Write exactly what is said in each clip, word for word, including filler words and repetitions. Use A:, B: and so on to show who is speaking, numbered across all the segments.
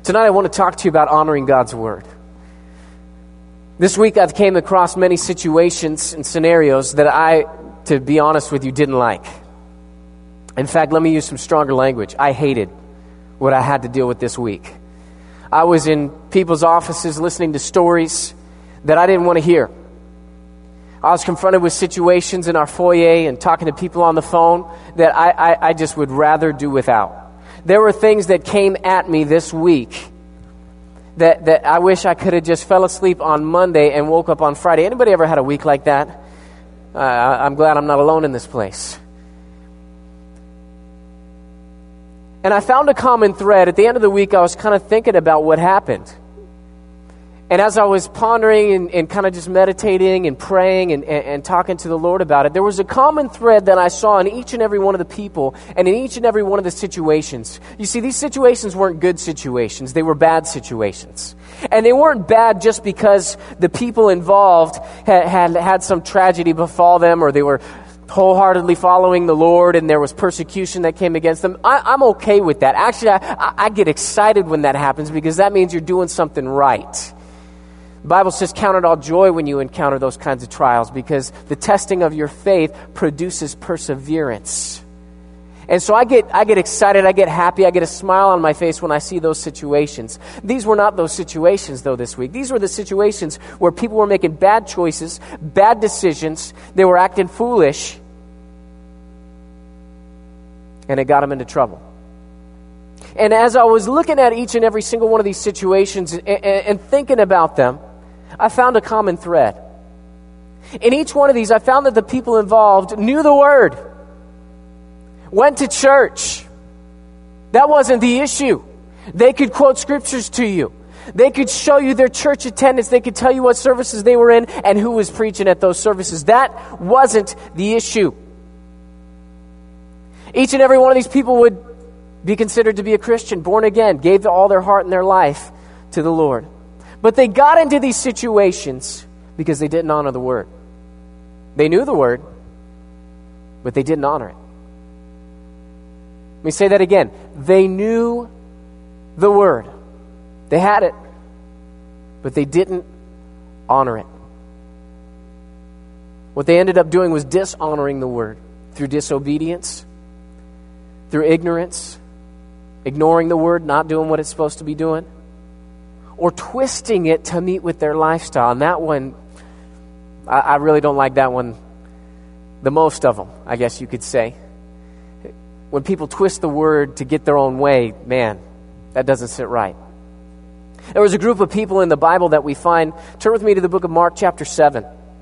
A: Tonight I want to talk to you about honoring God's word. This week I've came across many situations and scenarios that I, to be honest with you, didn't like. In fact, let me use some stronger language. I hated what I had to deal with this week. I was in people's offices listening to stories that I didn't want to hear. I was confronted with situations in our foyer and talking to people on the phone that I, I, I just would rather do without. There were things that came at me this week that, that I wish I could have just fell asleep on Monday and woke up on Friday. Anybody ever had a week like that? Uh, I'm glad I'm not alone in this place. And I found a common thread. At the end of the week, I was kind of thinking about what happened. And as I was pondering and, and kind of just meditating and praying and, and, and talking to the Lord about it, there was a common thread that I saw in each and every one of the people and in each and every one of the situations. You see, these situations weren't good situations. They were bad situations. And they weren't bad just because the people involved had had, had some tragedy befall them, or they were wholeheartedly following the Lord and there was persecution that came against them. I, I'm okay with that. Actually, I, I get excited when that happens because that means you're doing something right. The Bible says, count it all joy when you encounter those kinds of trials, because the testing of your faith produces perseverance. And so I get I get excited, I get happy, I get a smile on my face when I see those situations. These were not those situations, though, this week. These were the situations where people were making bad choices, bad decisions, they were acting foolish, and it got them into trouble. And as I was looking at each and every single one of these situations and, and, and thinking about them, I found a common thread. In each one of these, I found that the people involved knew the word, went to church. That wasn't the issue. They could quote scriptures to you. They could show you their church attendance. They could tell you what services they were in and who was preaching at those services. That wasn't the issue. Each and every one of these people would be considered to be a Christian, born again, gave all their heart and their life to the Lord. But they got into these situations because they didn't honor the word. They knew the word, but they didn't honor it. Let me say that again. They knew the word. They had it, but they didn't honor it. What they ended up doing was dishonoring the word through disobedience, through ignorance, ignoring the word, not doing what it's supposed to be doing, or twisting it to meet with their lifestyle. And that one, I, I really don't like that one the most of them, I guess you could say. When people twist the word to get their own way, man, that doesn't sit right. There was a group of people in the Bible that we find. Turn with me to the book of Mark chapter seven.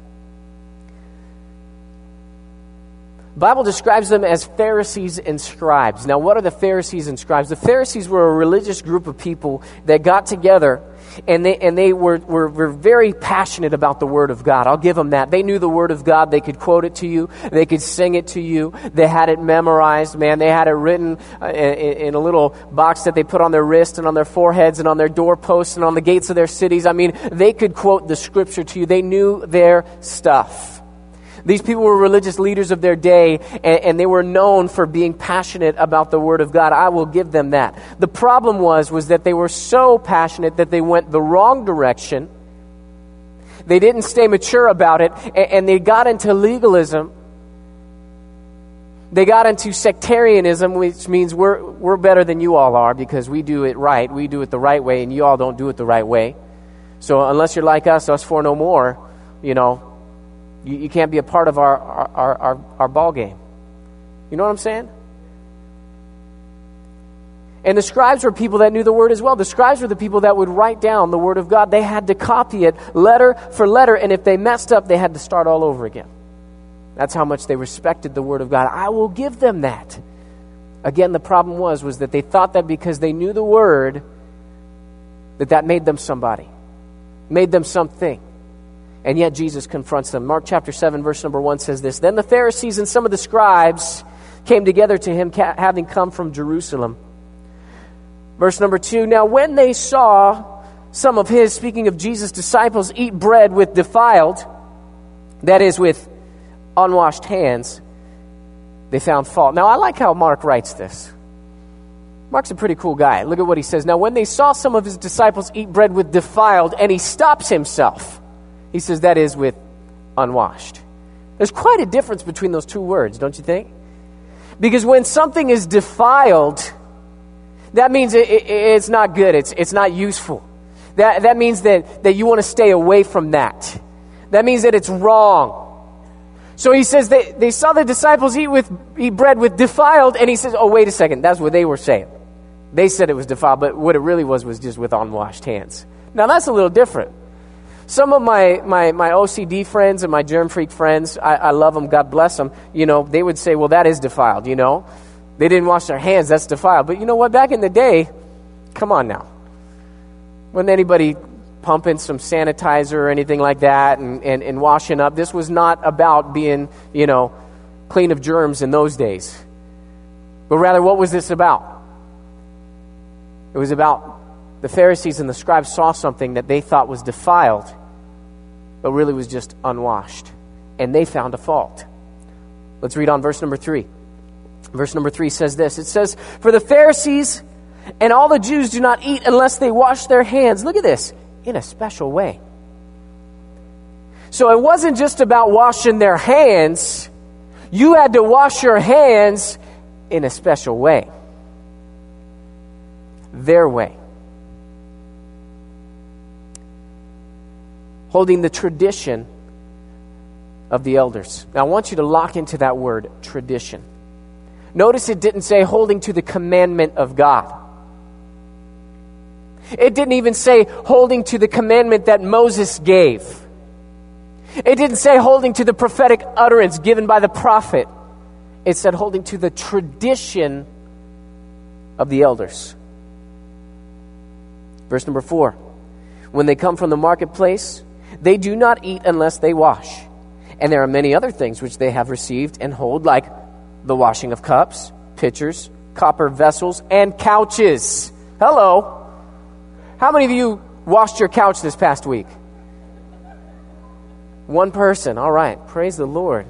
A: The Bible describes them as Pharisees and scribes. Now, what are the Pharisees and scribes? The Pharisees were a religious group of people that got together, and they and they were, were, were very passionate about the Word of God. I'll give them that. They knew the Word of God. They could quote it to you. They could sing it to you. They had it memorized, man. They had it written uh, in, in a little box that they put on their wrist and on their foreheads and on their doorposts and on the gates of their cities. I mean, they could quote the Scripture to you. They knew their stuff. These people were religious leaders of their day, and, and they were known for being passionate about the Word of God. I will give them that. The problem was, was that they were so passionate that they went the wrong direction. They didn't stay mature about it, and, and they got into legalism. They got into sectarianism, which means we're we're better than you all are because we do it right. We do it the right way, and you all don't do it the right way. So unless you're like us, us four no more, you know, You, you can't be a part of our, our, our, our ball game. You know what I'm saying? And the scribes were people that knew the word as well. The scribes were the people that would write down the word of God. They had to copy it letter for letter, and if they messed up, they had to start all over again. That's how much they respected the word of God. I will give them that. Again, the problem was, was that they thought that because they knew the word, that that made them somebody, made them something. And yet Jesus confronts them. Mark chapter seven, verse number one says this: Then the Pharisees and some of the scribes came together to him, having come from Jerusalem. Verse number two, now when they saw some of his, speaking of Jesus' disciples, eat bread with defiled, that is, with unwashed hands, they found fault. Now I like how Mark writes this. Mark's a pretty cool guy. Look at what he says. Now, when they saw some of his disciples eat bread with defiled, and he stops himself. He says that is with unwashed. There's quite a difference between those two words, don't you think? Because when something is defiled, that means it, it, it's not good. It's it's not useful. That that means that, that you want to stay away from that. That means that it's wrong. So he says they, they saw the disciples eat with eat bread with defiled, and he says, oh, wait a second, that's what they were saying. They said it was defiled, but what it really was was just with unwashed hands. Now that's a little different. Some of my, my, my O C D friends and my germ freak friends, I, I love them, God bless them, you know, they would say, well, that is defiled, you know. They didn't wash their hands, that's defiled. But you know what, back in the day, come on now. Wasn't anybody pumping some sanitizer or anything like that and, and, and washing up? This was not about being, you know, clean of germs in those days. But rather, what was this about? It was about the Pharisees and the scribes saw something that they thought was defiled, but really was just unwashed. And they found a fault. Let's read on verse number three. Verse number three says this. It says, for the Pharisees and all the Jews do not eat unless they wash their hands. Look at this. In a special way. So it wasn't just about washing their hands. You had to wash your hands in a special way. Their way. Holding the tradition of the elders. Now I want you to lock into that word, tradition. Notice it didn't say holding to the commandment of God. It didn't even say holding to the commandment that Moses gave. It didn't say holding to the prophetic utterance given by the prophet. It said holding to the tradition of the elders. Verse number four. When they come from the marketplace, they do not eat unless they wash. And there are many other things which they have received and hold, like the washing of cups, pitchers, copper vessels, and couches. Hello. How many of you washed your couch this past week? One person. All right. Praise the Lord.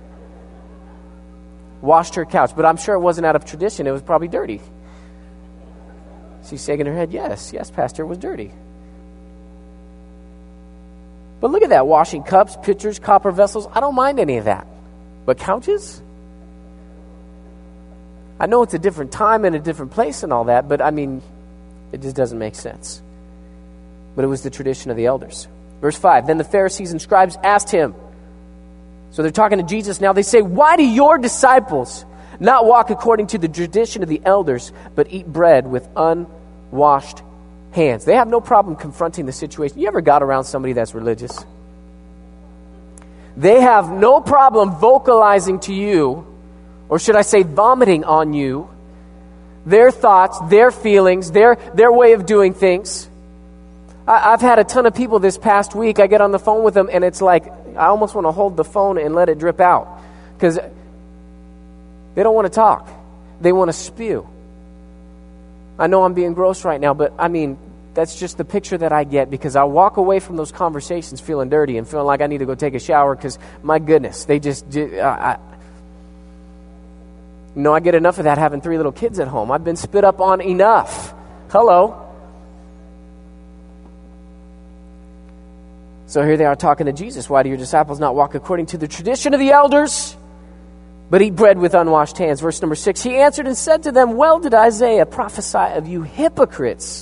A: Washed her couch. But I'm sure it wasn't out of tradition. It was probably dirty. She's shaking her head. Yes. Yes, Pastor, it was dirty. But look at that. Washing cups, pitchers, copper vessels. I don't mind any of that. But couches? I know it's a different time and a different place and all that, but I mean, it just doesn't make sense. But it was the tradition of the elders. Verse five, then the Pharisees and scribes asked him. So they're talking to Jesus now. They say, why do your disciples not walk according to the tradition of the elders, but eat bread with unwashed hands? They have no problem confronting the situation. You ever got around somebody that's religious? They have no problem vocalizing to you, or should I say vomiting on you, their thoughts, their feelings, their, their way of doing things. I, I've had a ton of people this past week. I get on the phone with them and it's like, I almost want to hold the phone and let it drip out. Because they don't want to talk. They want to spew. I know I'm being gross right now, but I mean, that's just the picture that I get, because I walk away from those conversations feeling dirty and feeling like I need to go take a shower because, my goodness, they just... Uh, I, You know, I get enough of that having three little kids at home. I've been spit up on enough. Hello. So here they are talking to Jesus. Why do your disciples not walk according to the tradition of the elders, but eat bread with unwashed hands? Verse number six. He answered and said to them, well did Isaiah prophesy of you hypocrites,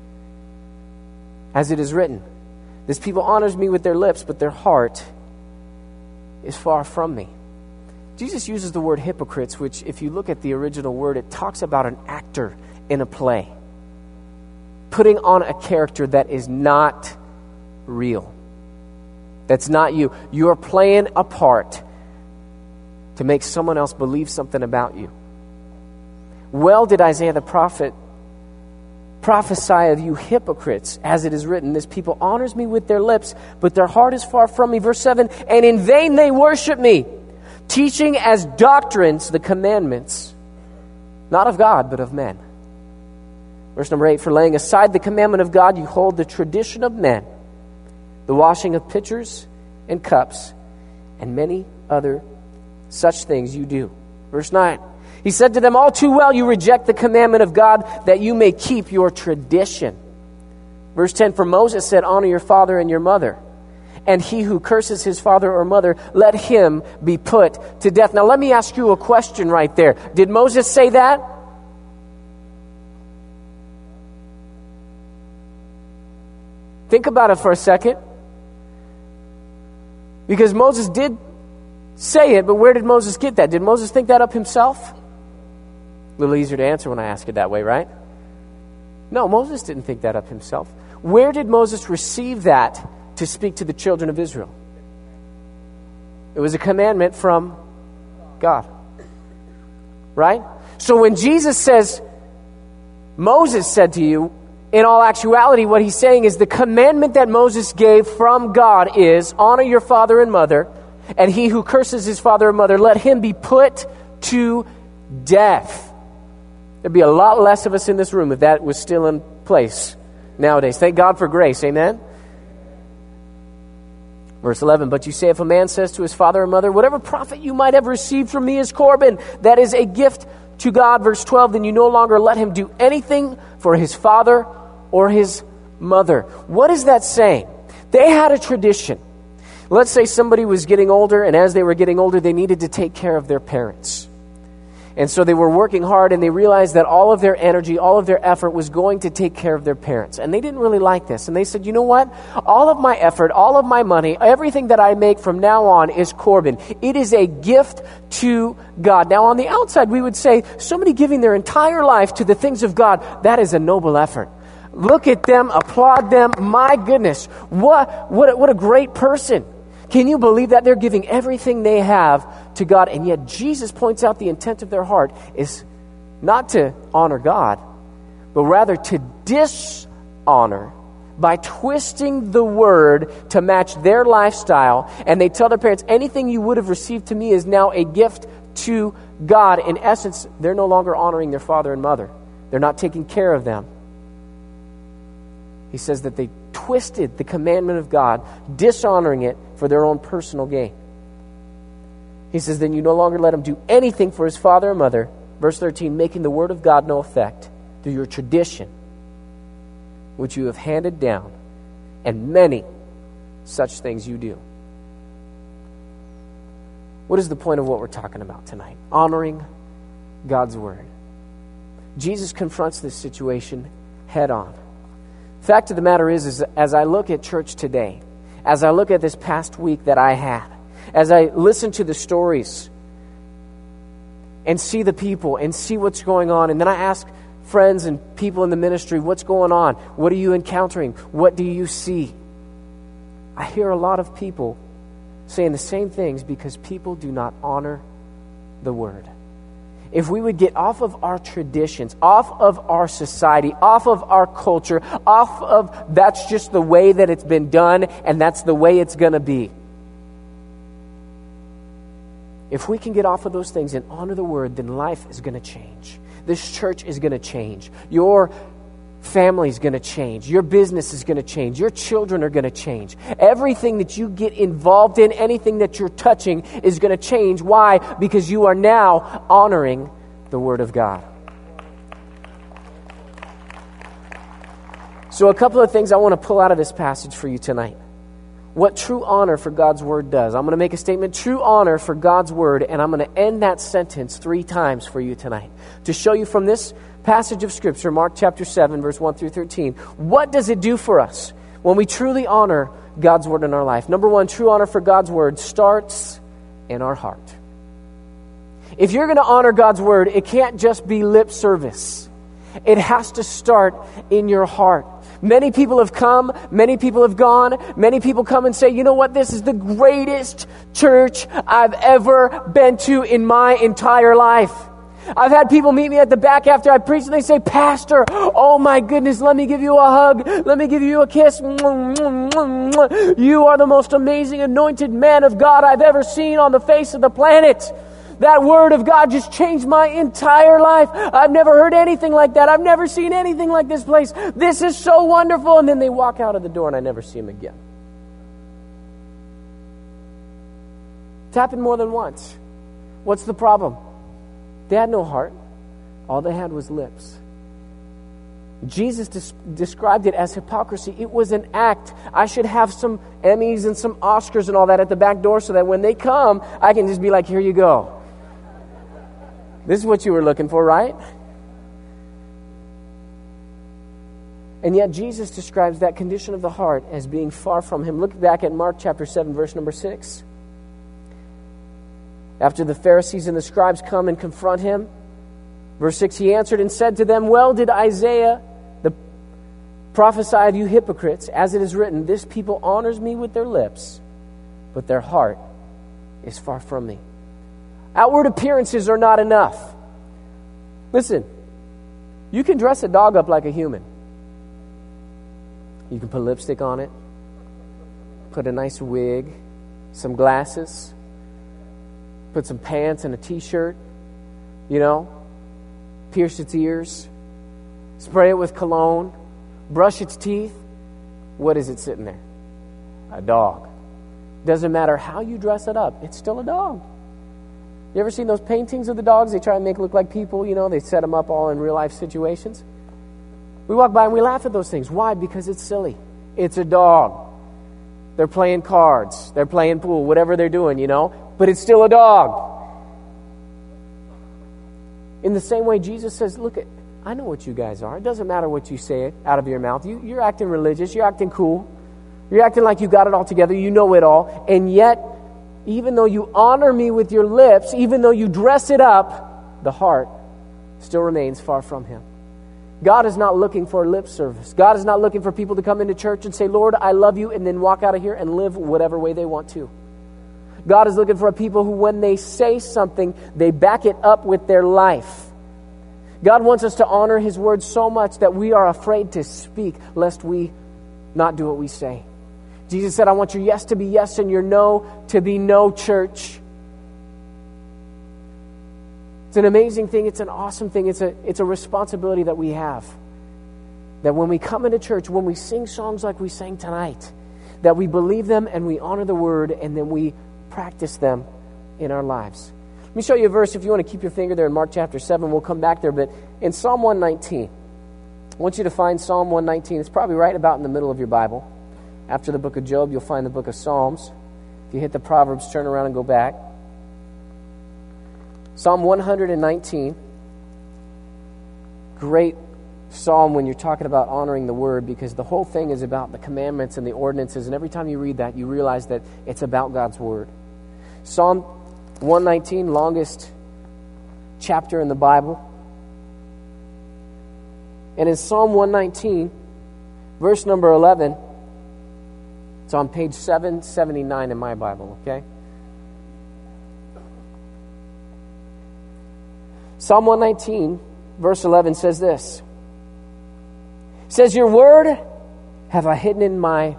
A: as it is written, this people honors me with their lips, but their heart is far from me. Jesus uses the word hypocrites, which if you look at the original word, it talks about an actor in a play, putting on a character that is not real. That's not you. You are playing a part to make someone else believe something about you. Well did Isaiah the prophet prophesy of you hypocrites, as it is written, this people honors me with their lips, but their heart is far from me. Verse seven, and in vain they worship me, teaching as doctrines the commandments, not of God, but of men. Verse number eight, for laying aside the commandment of God, you hold the tradition of men, the washing of pitchers and cups, and many other such things you do. Verse nine, He said to them, all too well you reject the commandment of God that you may keep your tradition. Verse ten, for Moses said, honor your father and your mother. And he who curses his father or mother, let him be put to death. Now let me ask you a question right there. Did Moses say that? Think about it for a second. Because Moses did say it, but where did Moses get that? Did Moses think that up himself? A little easier to answer when I ask it that way, right? No, Moses didn't think that up himself. Where did Moses receive that to speak to the children of Israel? It was a commandment from God. Right? So when Jesus says, Moses said to you, in all actuality, what he's saying is the commandment that Moses gave from God is honor your father and mother, and he who curses his father or mother, let him be put to death. There'd be a lot less of us in this room if that was still in place nowadays. Thank God for grace. Amen? Verse eleven, but you say if a man says to his father or mother, whatever profit you might have received from me is Corban, that is a gift to God. Verse twelve, then you no longer let him do anything for his father or his mother. What is that saying? They had a tradition. Let's say somebody was getting older, and as they were getting older, they needed to take care of their parents. And so they were working hard, and they realized that all of their energy, all of their effort was going to take care of their parents. And they didn't really like this. And they said, you know what? All of my effort, all of my money, everything that I make from now on is Corban. It is a gift to God. Now, on the outside, we would say, somebody giving their entire life to the things of God, that is a noble effort. Look at them, applaud them. My goodness, what, what, a, what a great person. Can you believe that? They're giving everything they have to God, and yet Jesus points out the intent of their heart is not to honor God, but rather to dishonor by twisting the word to match their lifestyle. And they tell their parents, anything you would have received to me is now a gift to God. In essence, they're no longer honoring their father and mother. They're not taking care of them. He says that they twisted the commandment of God, dishonoring it for their own personal gain. He says, then you no longer let him do anything for his father or mother. Verse thirteen, making the word of God no effect through your tradition, which you have handed down, and many such things you do. What is the point of what we're talking about tonight? Honoring God's word. Jesus confronts this situation head on. Fact of the matter is, is, as I look at church today, as I look at this past week that I had, as I listen to the stories and see the people and see what's going on, and then I ask friends and people in the ministry, what's going on? What are you encountering? What do you see? I hear a lot of people saying the same things because people do not honor the word. If we would get off of our traditions, off of our society, off of our culture, off of that's just the way that it's been done and that's the way it's going to be. If we can get off of those things and honor the word, then life is going to change. This church is going to change. Your family is going to change. Your business is going to change. Your children are going to change. Everything that you get involved in, anything that you're touching is going to change. Why? Because you are now honoring the Word of God. So a couple of things I want to pull out of this passage for you tonight. What true honor for God's Word does. I'm going to make a statement, true honor for God's Word, and I'm going to end that sentence three times for you tonight to show you from this passage of Scripture, Mark chapter seven, verse one through thirteen. What does it do for us when we truly honor God's Word in our life? Number one, true honor for God's Word starts in our heart. If you're going to honor God's Word, it can't just be lip service. It has to start in your heart. Many people have come, many people have gone, many people come and say, you know what, this is the greatest church I've ever been to in my entire life. I've had people meet me at the back after I preach and they say, Pastor, oh my goodness, let me give you a hug. Let me give you a kiss. You are the most amazing anointed man of God I've ever seen on the face of the planet. That word of God just changed my entire life. I've never heard anything like that. I've never seen anything like this place. This is so wonderful. And then they walk out of the door and I never see them again. It's happened more than once. What's the problem? They had no heart. All they had was lips. Jesus des- described it as hypocrisy. It was an act. I should have some Emmys and some Oscars and all that at the back door so that when they come, I can just be like, here you go. This is what you were looking for, right? And yet Jesus describes that condition of the heart as being far from Him. Look back at Mark chapter seven, verse number six. After the Pharisees and the scribes come and confront Him, verse six, He answered and said to them, well did Isaiah the prophesy of you hypocrites, as it is written, this people honors me with their lips, but their heart is far from me. Outward appearances are not enough. Listen, you can dress a dog up like a human. You can put lipstick on it, put a nice wig, some glasses, put some pants and a t-shirt, you know, pierce its ears, spray it with cologne, brush its teeth. What is it sitting there? A dog. Doesn't matter how you dress it up, it's still a dog. You ever seen those paintings of the dogs? They try and make it look like people, you know, they set them up all in real life situations. We walk by and we laugh at those things. Why? Because it's silly. It's a dog. They're playing cards. They're playing pool. Whatever they're doing, you know. But it's still a dog. In the same way, Jesus says, look, I know what you guys are. It doesn't matter what you say out of your mouth. You, you're acting religious. You're acting cool. You're acting like you got it all together. You know it all. And yet, even though you honor me with your lips, even though you dress it up, the heart still remains far from Him. God is not looking for lip service. God is not looking for people to come into church and say, Lord, I love you, and then walk out of here and live whatever way they want to. God is looking for people who, when they say something, they back it up with their life. God wants us to honor His word so much that we are afraid to speak, lest we not do what we say. Jesus said, I want your yes to be yes and your no to be no, church. It's an amazing thing. It's an awesome thing. It's a, it's a responsibility that we have. That when we come into church, when we sing songs like we sang tonight, that we believe them and we honor the word and then we practice them in our lives. Let me show you a verse. If you want to keep your finger there in Mark chapter seven, we'll come back there. But in Psalm one nineteen, I want you to find Psalm one nineteen. It's probably right about in the middle of your Bible. After the book of Job, you'll find the book of Psalms. If you hit the Proverbs, turn around and go back. Psalm one nineteen, great psalm when you're talking about honoring the word, because the whole thing is about the commandments and the ordinances, and every time you read that, you realize that it's about God's word. Psalm one nineteen, longest chapter in the Bible. And in Psalm one nineteen, verse number eleven, it's on page seven seventy-nine in my Bible, okay? Psalm one nineteen, verse eleven says this. It says, your word have I hidden in my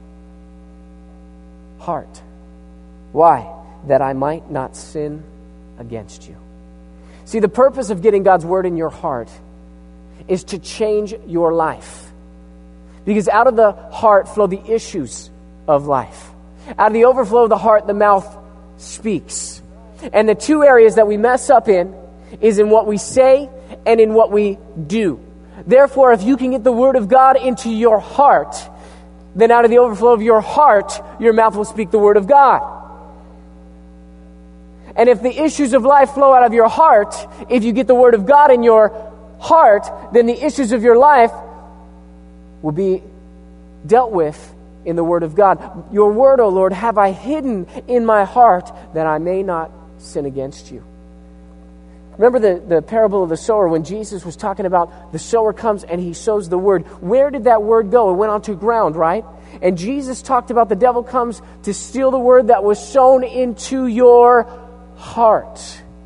A: heart. Why? That I might not sin against you. See, the purpose of getting God's word in your heart is to change your life. Because out of the heart flow the issues of life. Out of the overflow of the heart, the mouth speaks. And the two areas that we mess up in is in what we say and in what we do. Therefore, if you can get the word of God into your heart, then out of the overflow of your heart, your mouth will speak the word of God. And if the issues of life flow out of your heart, if you get the word of God in your heart, then the issues of your life will be dealt with in the word of God. Your word, O Lord, have I hidden in my heart that I may not sin against you. Remember the, the parable of the sower when Jesus was talking about the sower comes and he sows the word. Where did that word go? It went onto ground, right? And Jesus talked about the devil comes to steal the word that was sown into your heart.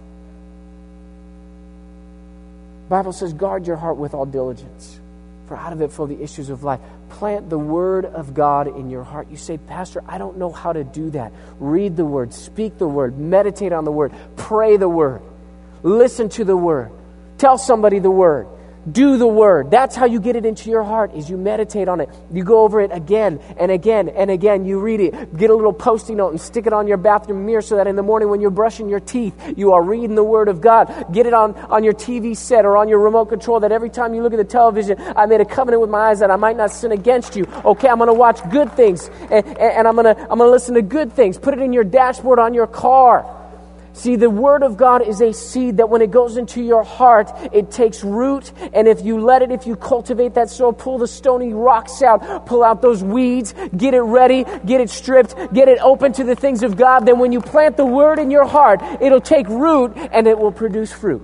A: The Bible says, guard your heart with all diligence, for out of it flow the issues of life. Plant the word of God in your heart. You say, Pastor, I don't know how to do that. Read the word, speak the word, meditate on the word, pray the word. Listen to the word. Tell somebody the word. do the Word. That's how you get it into your heart, is you meditate on it. You go over it again and again and again. You read it. Get a little Post-it note and stick it on your bathroom mirror so that in the morning when you're brushing your teeth, you are reading the Word of God. Get it on, on your T V set or on your remote control, that every time you look at the television, I made a covenant with my eyes that I might not sin against you. Okay, I'm going to watch good things, and, and, and I'm going to I'm going to listen to good things. Put it in your dashboard on your car. See, the Word of God is a seed that when it goes into your heart, it takes root. And if you let it, if you cultivate that soil, pull the stony rocks out, pull out those weeds, get it ready, get it stripped, get it open to the things of God, then when you plant the Word in your heart, it'll take root and it will produce fruit.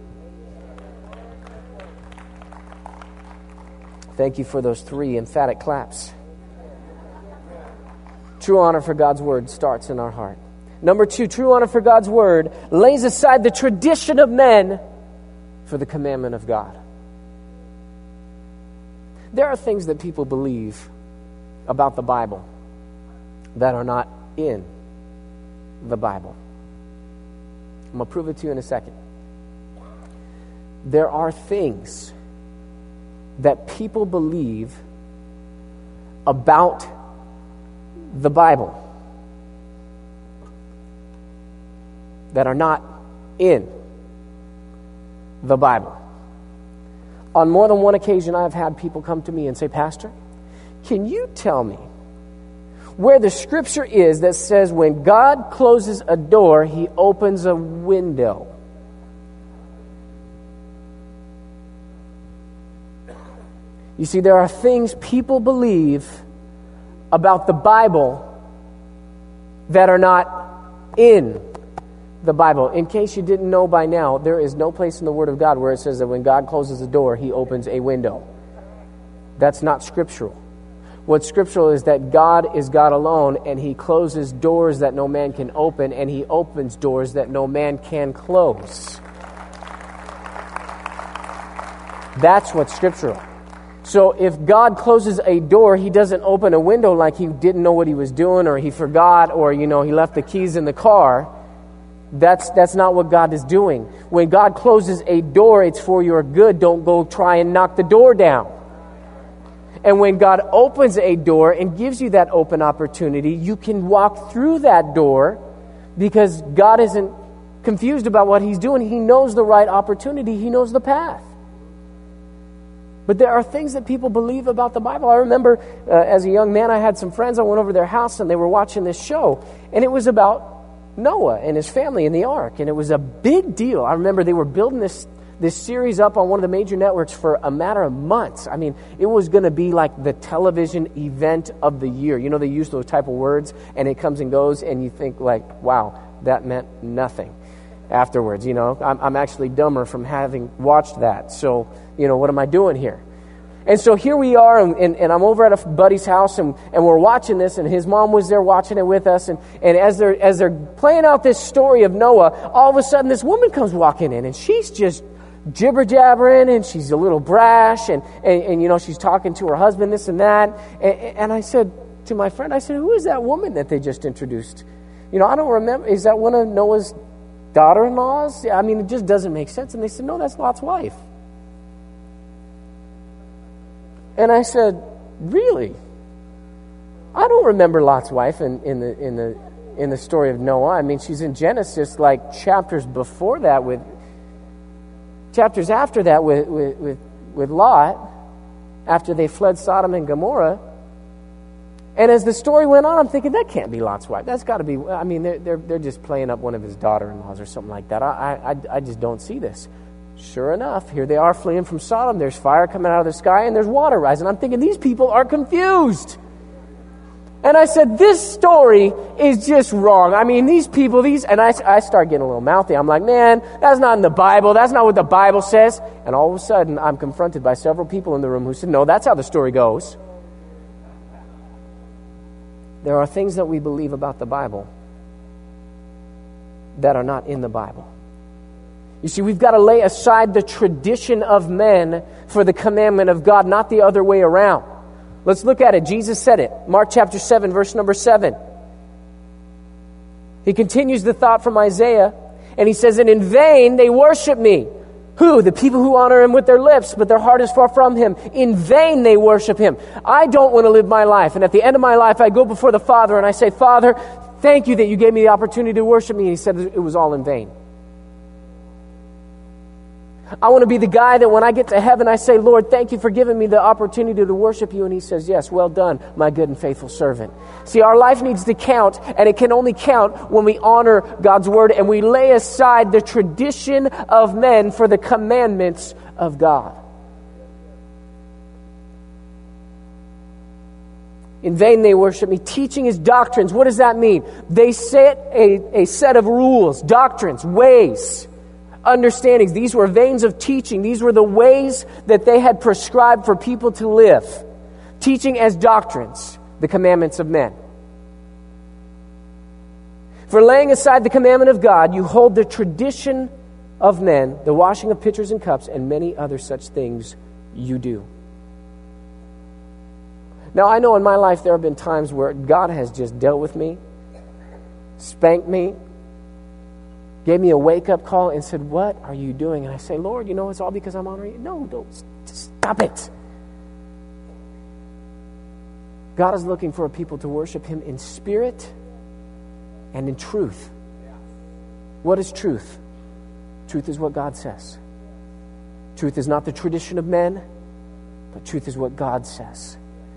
A: Thank you for those three emphatic claps. True honor for God's Word starts in our heart. Number two, true honor for God's Word lays aside the tradition of men for the commandment of God. There are things that people believe about the Bible that are not in the Bible. I'm going to prove it to you in a second. There are things that people believe about the Bible that are not in the Bible. On more than one occasion, I've had people come to me and say, Pastor, can you tell me where the scripture is that says when God closes a door, He opens a window? You see, there are things people believe about the Bible that are not in the Bible. In case you didn't know by now, there is no place in the Word of God where it says that when God closes a door, He opens a window. That's not scriptural. What's scriptural is that God is God alone, and He closes doors that no man can open, and He opens doors that no man can close. That's what's scriptural. So if God closes a door, He doesn't open a window like He didn't know what He was doing, or He forgot, or, you know, He left the keys in the car. That's that's not what God is doing. When God closes a door, it's for your good. Don't go try and knock the door down. And when God opens a door and gives you that open opportunity, you can walk through that door because God isn't confused about what He's doing. He knows the right opportunity. He knows the path. But there are things that people believe about the Bible. I remember uh, as a young man, I had some friends. I went over to their house and they were watching this show. And it was about Noah and his family in the ark, and it was a big deal. I remember they were building this this series up on one of the major networks for a matter of months. I mean, it was going to be like the television event of the year. You know, they use those type of words, and it comes and goes, and you think like, wow, that meant nothing afterwards. You know, I'm, I'm actually dumber from having watched that. So, you know, what am I doing here? And so here we are, and, and, and I'm over at a buddy's house, and, and we're watching this, and his mom was there watching it with us, and, and as they're as they're playing out this story of Noah, all of a sudden this woman comes walking in, and she's just jibber-jabbering, and she's a little brash, and, and, and you know, she's talking to her husband, this and that, and, and I said to my friend, I said, who is that woman that they just introduced? You know, I don't remember, is that one of Noah's daughter-in-laws? I mean, it just doesn't make sense. And they said, no, that's Lot's wife. And I said, really? I don't remember Lot's wife in, in the in the in the story of Noah. I mean, she's in Genesis, like chapters before that, with chapters after that with with with, with Lot, after they fled Sodom and Gomorrah. And as the story went on, I'm thinking that can't be Lot's wife. That's got to be. I mean, they're they're they're just playing up one of his daughter-in-laws or something like that. I I I just don't see this. Sure enough, here they are fleeing from Sodom. There's fire coming out of the sky and there's water rising. I'm thinking these people are confused. And I said, this story is just wrong. I mean, these people, these, and I, I start getting a little mouthy. I'm like, man, that's not in the Bible. That's not what the Bible says. And all of a sudden, I'm confronted by several people in the room who said, no, that's how the story goes. There are things that we believe about the Bible that are not in the Bible. You see, we've got to lay aside the tradition of men for the commandment of God, not the other way around. Let's look at it. Jesus said it. Mark chapter seven, verse number seven. He continues the thought from Isaiah, and he says, and in vain they worship me, Who? The people who honor him with their lips, but their heart is far from him. In vain they worship him. I don't want to live my life. And at the end of my life, I go before the Father and I say, Father, thank you that you gave me the opportunity to worship me. And he said it was all in vain. I want to be the guy that when I get to heaven, I say, Lord, thank you for giving me the opportunity to worship you. And he says, yes, well done, my good and faithful servant. See, our life needs to count, and it can only count when we honor God's word and we lay aside the tradition of men for the commandments of God. In vain they worship me, teaching his doctrines. What does that mean? They set a, a set of rules, doctrines, ways, understandings. These were veins of teaching. These were the ways that they had prescribed for people to live. Teaching as doctrines, the commandments of men. For laying aside the commandment of God, you hold the tradition of men, the washing of pitchers and cups, and many other such things you do. Now, I know in my life there have been times where God has just dealt with me, spanked me, gave me a wake-up call and said, what are you doing? And I say, Lord, you know, it's all because I'm honoring you. No, don't. Just stop it. God is looking for a people to worship him in spirit and in truth. What is truth? Truth is what God says. Truth is not the tradition of men, but truth is what God says.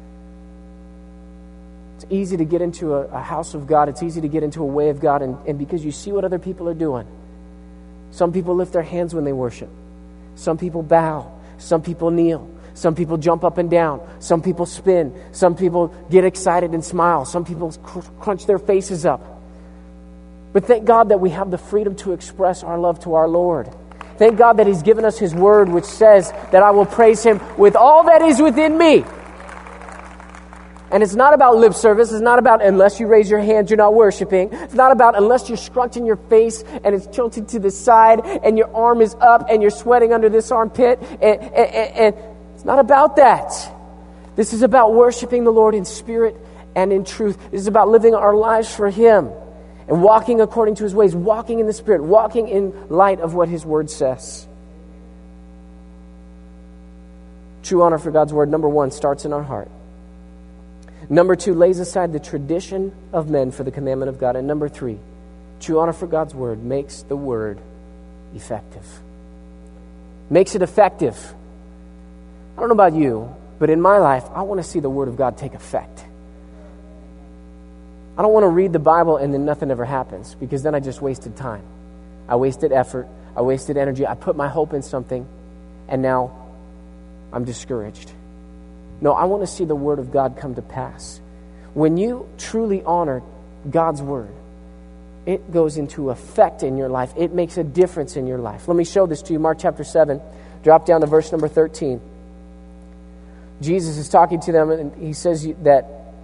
A: It's easy to get into a, a house of God. It's easy to get into a way of God. And, and because you see what other people are doing. Some people lift their hands when they worship. Some people bow. Some people kneel. Some people jump up and down. Some people spin. Some people get excited and smile. Some people cr- crunch their faces up. But thank God that we have the freedom to express our love to our Lord. Thank God that he's given us his word, which says that I will praise him with all that is within me. And it's not about lip service. It's not about unless you raise your hands, you're not worshiping. It's not about unless you're scrunching your face and it's tilted to the side and your arm is up and you're sweating under this armpit. And, and, and it's not about that. This is about worshiping the Lord in spirit and in truth. This is about living our lives for him and walking according to his ways, walking in the spirit, walking in light of what his word says. True honor for God's word, number one, starts in our heart. Number two, lays aside the tradition of men for the commandment of God. And number three, true honor for God's word makes the word effective. Makes it effective. I don't know about you, but in my life, I want to see the word of God take effect. I don't want to read the Bible and then nothing ever happens, because then I just wasted time. I wasted effort. I wasted energy. I put my hope in something, and now I'm discouraged. No, I want to see the word of God come to pass. When you truly honor God's word, it goes into effect in your life. It makes a difference in your life. Let me show this to you. Mark chapter seven, drop down to verse number thirteen. Jesus is talking to them, and he says that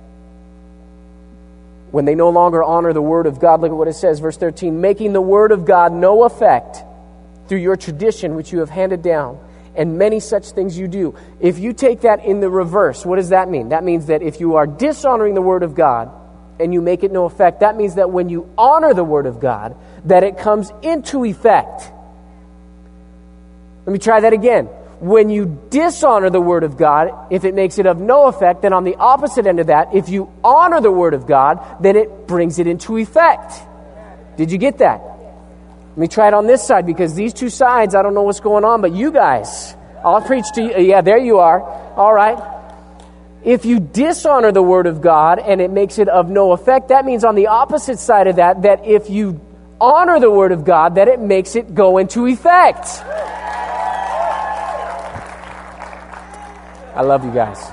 A: when they no longer honor the word of God, look at what it says, verse thirteen, making the word of God no effect through your tradition which you have handed down, and many such things you do. If you take that in the reverse, what does that mean? That means that if you are dishonoring the word of God and you make it no effect, that means that when you honor the word of God, that it comes into effect. Let me try that again. When you dishonor the word of God, if it makes it of no effect, then on the opposite end of that, if you honor the word of God, then it brings it into effect. Did you get that? Let me try it on this side, because these two sides, I don't know what's going on, but you guys, I'll preach to you. Yeah, there you are. All right. If you dishonor the word of God and it makes it of no effect, that means on the opposite side of that, that if you honor the word of God, that it makes it go into effect. I love you guys.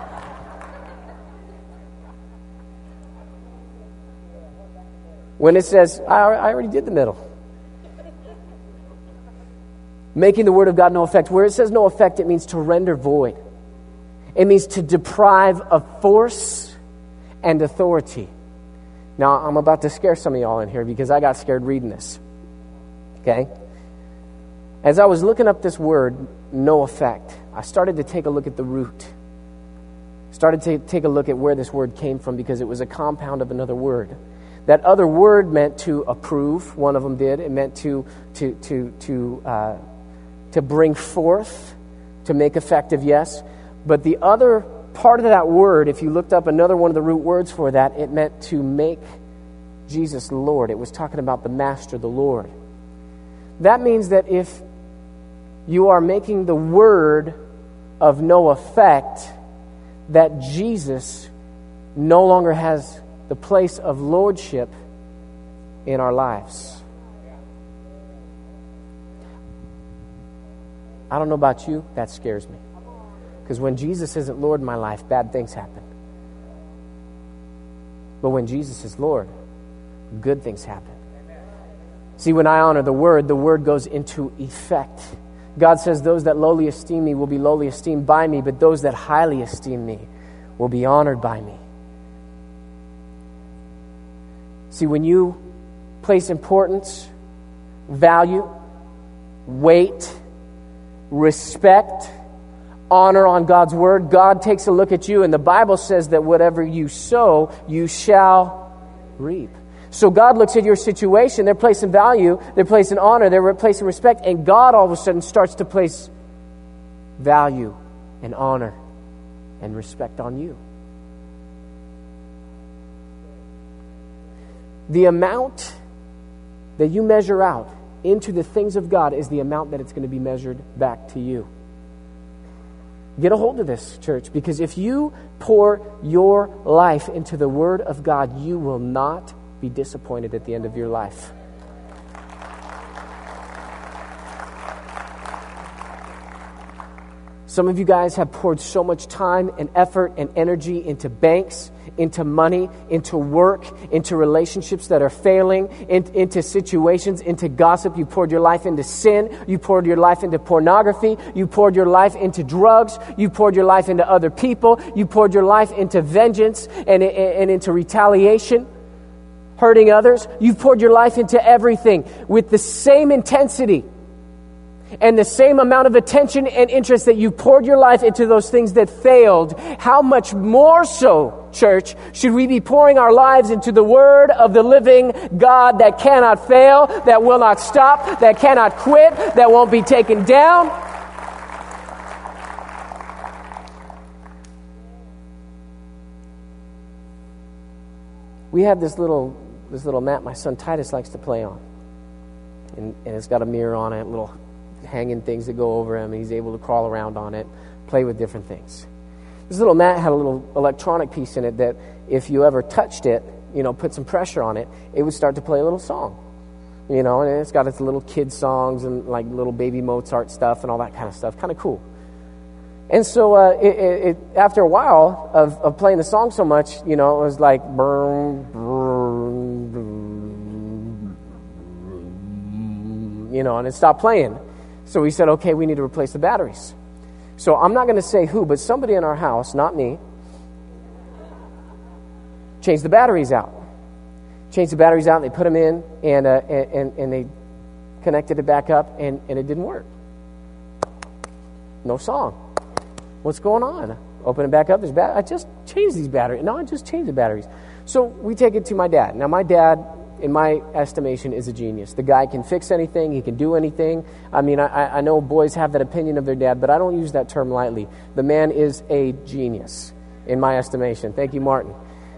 A: When it says, I already did the middle. Making the word of God no effect. Where it says no effect, it means to render void. It means to deprive of force and authority. Now, I'm about to scare some of y'all in here because I got scared reading this. Okay? As I was looking up this word, no effect, I started to take a look at the root. Started to take a look at where this word came from, because it was a compound of another word. That other word meant to approve. One of them did. It meant to to to to uh, to bring forth, to make effective, yes. But the other part of that word, if you looked up another one of the root words for that, it meant to make Jesus Lord. It was talking about the Master, the Lord. That means that if you are making the word of no effect, that Jesus no longer has the place of lordship in our lives. I don't know about you, that scares me. Because when Jesus isn't Lord in my life, bad things happen. But when Jesus is Lord, good things happen. See, when I honor the Word, the Word goes into effect. God says, those that lowly esteem me will be lowly esteemed by me, but those that highly esteem me will be honored by me. See, when you place importance, value, weight, respect, honor on God's Word, God takes a look at you, and the Bible says that whatever you sow, you shall reap. So God looks at your situation, they're placing value, they're placing honor, they're placing respect, and God all of a sudden starts to place value and honor and respect on you. The amount that you measure out into the things of God is the amount that it's going to be measured back to you. Get a hold of this, church, because if you pour your life into the Word of God, you will not be disappointed at the end of your life. Some of you guys have poured so much time and effort and energy into banks, into money, into work, into relationships that are failing, in, into situations, into gossip. You poured your life into sin. You poured your life into pornography. You poured your life into drugs. You poured your life into other people. You poured your life into vengeance and, and, and into retaliation, hurting others. You've poured your life into everything with the same intensity and the same amount of attention and interest that you poured your life into those things that failed. How much more so, church, should we be pouring our lives into the Word of the living God that cannot fail, that will not stop, that cannot quit, that won't be taken down? We have this little this little mat my son Titus likes to play on. And, and it's got a mirror on it, little hanging things that go over him, and he's able to crawl around on it, play with different things. This little mat had a little electronic piece in it that if you ever touched it, you know, put some pressure on it, it would start to play a little song. You know, and it's got its little kid songs and like little baby Mozart stuff and all that kind of stuff. Kind of cool. And so uh, it, it, it, after a while of, of playing the song so much, you know, it was like, burn, burn, burn, you know, and it stopped playing. So we said, okay, we need to replace the batteries. So I'm not going to say who, but somebody in our house, not me, changed the batteries out. Changed the batteries out, and they put them in, and uh, and, and they connected it back up, and, and it didn't work. No song. What's going on? Open it back up. There's bat- I just changed these batteries. No, I just changed the batteries. So we take it to my dad. Now, my dad, in my estimation, is a genius. The guy can fix anything. He can do anything. I mean, I, I know boys have that opinion of their dad, but I don't use that term lightly. The man is a genius, in my estimation. Thank you, Martin.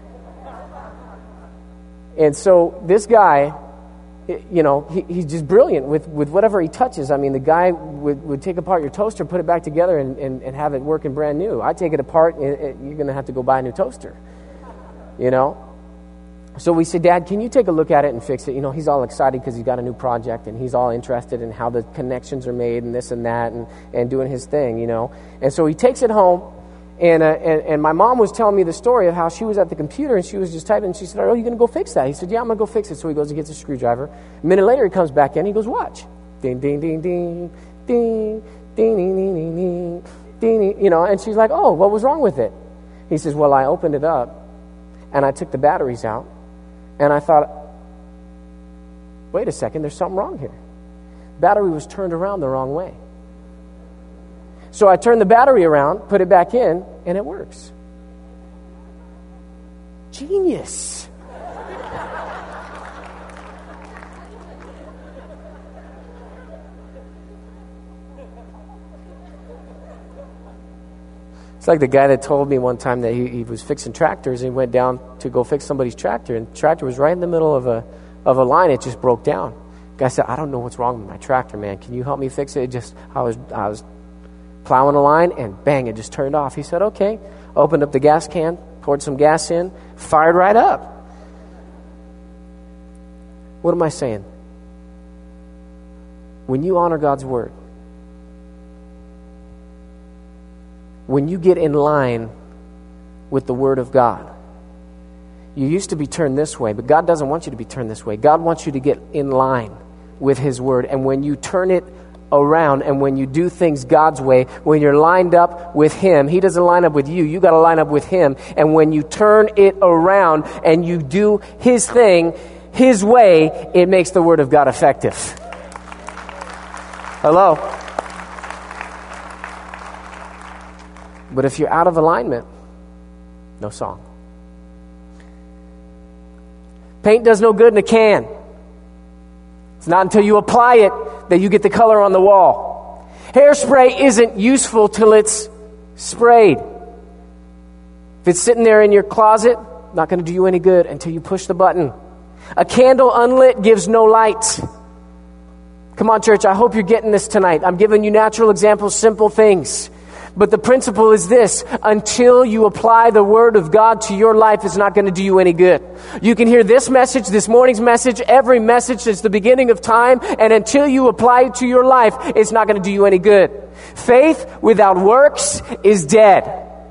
A: And so this guy, you know, he, he's just brilliant with, with whatever he touches. I mean, the guy would, would take apart your toaster, put it back together, and, and, and have it working brand new. I take it apart, and it, you're going to have to go buy a new toaster, you know. So we said, Dad, can you take a look at it and fix it? You know, he's all excited because he's got a new project, and he's all interested in how the connections are made and this and that, and, and doing his thing, you know. And so he takes it home. And, uh, and and my mom was telling me the story of how she was at the computer and she was just typing, and she said, "Oh, you going to go fix that?" He said, "Yeah, I'm going to go fix it." So he goes and gets a screwdriver. A minute later, he comes back in. He goes, "Watch." Ding, ding, ding, ding, ding, ding, ding, ding, ding, ding, ding. You know, and she's like, "Oh, what was wrong with it?" He says, "Well, I opened it up and I took the batteries out and I thought, wait a second, there's something wrong here. Battery was turned around the wrong way. So I turned the battery around, put it back in, and it works." Genius. It's like the guy that told me one time that he, he was fixing tractors and he went down to go fix somebody's tractor, and the tractor was right in the middle of a of a line. It just broke down. The guy said, I don't know what's wrong with my tractor, man. Can you help me fix it? It just I was I was plowing a line and bang, it just turned off. He said, okay. Opened up the gas can, poured some gas in, fired right up. What am I saying? When you honor God's word, when you get in line with the Word of God, you used to be turned this way, but God doesn't want you to be turned this way. God wants you to get in line with His Word. And when you turn it around and when you do things God's way, when you're lined up with Him, He doesn't line up with you. You got to line up with Him. And when you turn it around and you do His thing, His way, it makes the Word of God effective. Hello? But if you're out of alignment, no song. Paint does no good in a can. It's not until you apply it that you get the color on the wall. Hairspray isn't useful till it's sprayed. If it's sitting there in your closet, not going to do you any good until you push the button. A candle unlit gives no light. Come on, church, I hope you're getting this tonight. I'm giving you natural examples, simple things. But the principle is this: until you apply the Word of God to your life, it's not going to do you any good. You can hear this message, this morning's message, every message since the beginning of time, and until you apply it to your life, it's not going to do you any good. Faith without works is dead.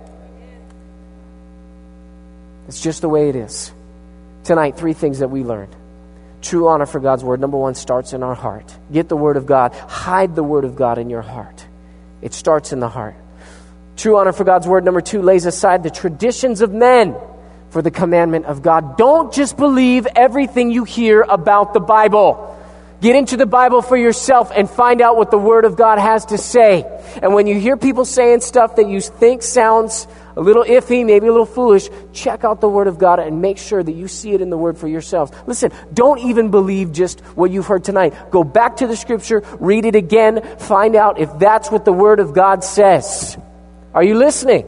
A: It's just the way it is. Tonight, three things that we learned. True honor for God's Word, number one, starts in our heart. Get the Word of God. Hide the Word of God in your heart. It starts in the heart. True honor for God's Word, number two, lays aside the traditions of men for the commandment of God. Don't just believe everything you hear about the Bible. Get into the Bible for yourself and find out what the Word of God has to say. And when you hear people saying stuff that you think sounds a little iffy, maybe a little foolish, check out the Word of God and make sure that you see it in the Word for yourselves. Listen, don't even believe just what you've heard tonight. Go back to the Scripture, read it again, find out if that's what the Word of God says. Are you listening?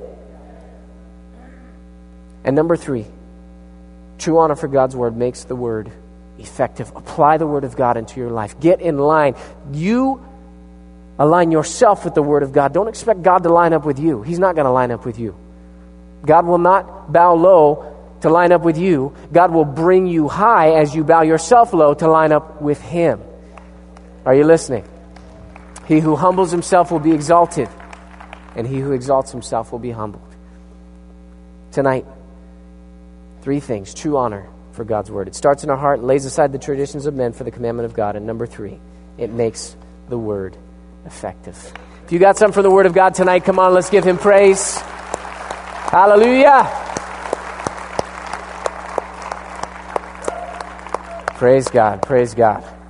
A: And number three, true honor for God's Word makes the Word effective. Apply the Word of God into your life. Get in line. You align yourself with the Word of God. Don't expect God to line up with you. He's not going to line up with you. God will not bow low to line up with you. God will bring you high as you bow yourself low to line up with Him. Are you listening? He who humbles himself will be exalted, and he who exalts himself will be humbled. Tonight, three things. True honor for God's Word. It starts in our heart and lays aside the traditions of men for the commandment of God. And number three, it makes the Word effective. If you got something for the Word of God tonight, come on, let's give Him praise. Hallelujah. Praise God. Praise God.